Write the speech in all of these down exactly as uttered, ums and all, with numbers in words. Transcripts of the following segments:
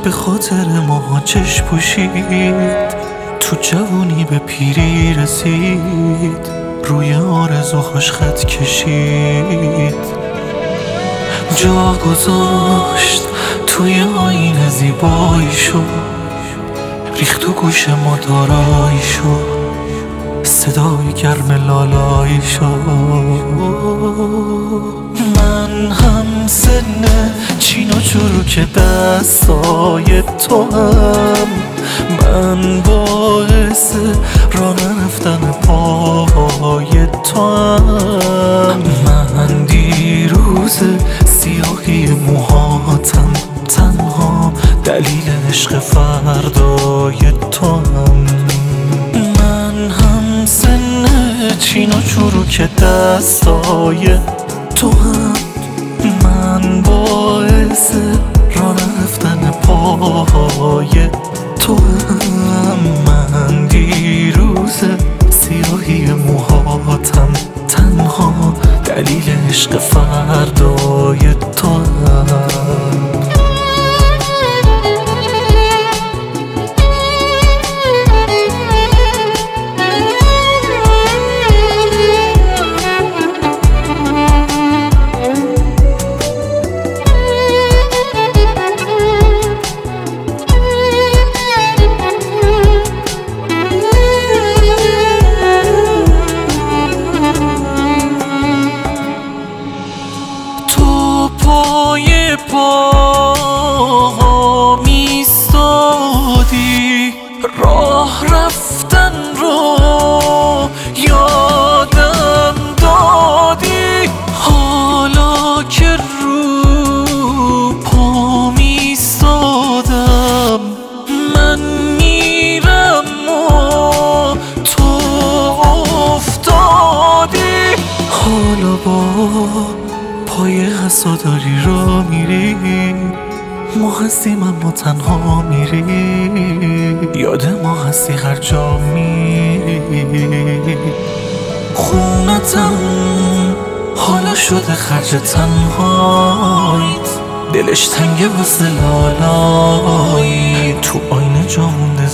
به خاطر ما چشم پوشید، تو جوونی به پیری رسید، روی آرزوهاش خط کشید، جا گذاشت توی آینه زیباییشو، ریخت تو گوش ما داراییشو، صدای گرم لالاییشو. من هم سن چین و چروک دستای تو هم، من باعث راه نرفتن پای تو هم، من دیروز سیاهی موهاتم، تنها دلیل عشق فردای تو هم. من هم سن چین و چروک دستای تو هم، من باعث راه رفتن پای تو هم، من دیروز سیاهی موهاتم، تنها دلیل عشق فردای تو هم. پای پا میستادی، راه رفتن رو یادم دادی، حالا که رو پا میستادم، من میرم و تو افتادی، حالا با پای حساداری را میری، ما هستیم اما تنها میری، یاد ما هستی هر جا میری. خونتم حالا شده خرج تنهایت، دلش تنگه واسه لالایی، تو آینه جا مونده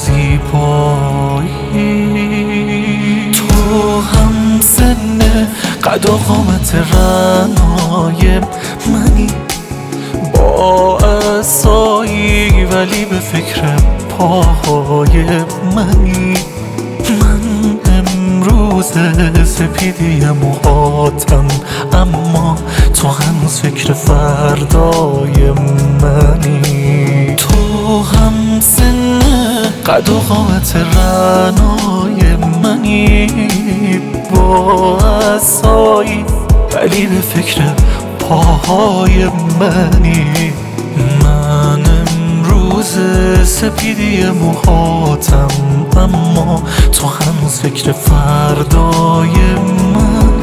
زیبایی. تو هم سن قد و قامت رنای منی، با عصایی ولی به فکر پاهای منی، من امروز سپیدی موهاتم، اما تو هنوز فکر فردای منی. تو هم سن قد و قامت رنای منی، با عصایی ولی به فکر پاهای منی، من امروز سپیدی موهاتم، اما تو هنوز فکر فردای من.